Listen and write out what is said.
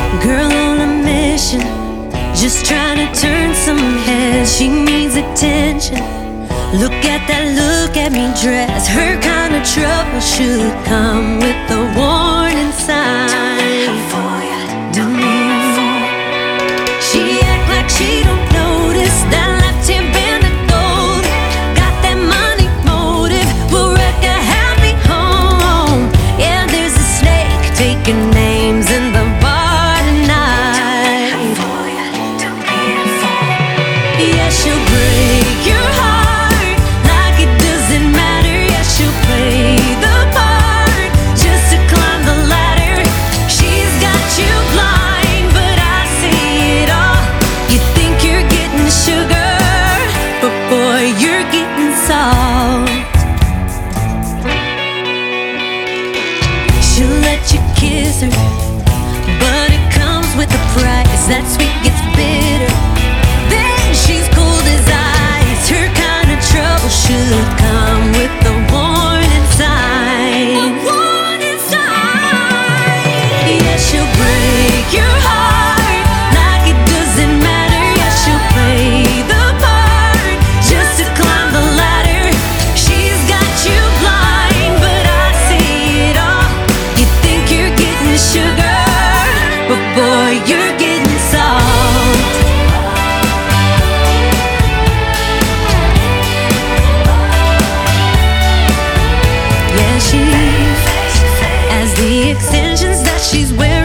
Girl on a mission, just trying to turn some heads. She needs attention. Look at that, look at me dress. Her kind of trouble should come with a warning sign. She act like she don't notice that left hand band of gold. Got that money motive, will wreck a happy home. Yeah, there's a snake taking names in the bar tonight. Yeah, she'll break your heart like it doesn't matter. Yeah, she'll play the part just to climb the ladder. She's got you blind, but I see it all. You think you're getting sugar, but boy, you're getting salt. She'll let you kiss her, but it comes with a price. That sweet gets bitter. Then she's cold as ice. Her kind of trouble should come with a warning sign. Yeah, she'll break your heart like it doesn't matter. Yeah, she'll play the part just to climb the ladder. She's got you blind, but I see it all. You think you're getting sugar, but boy, you're getting salt. Yeah, she, as the extensions that she's wearing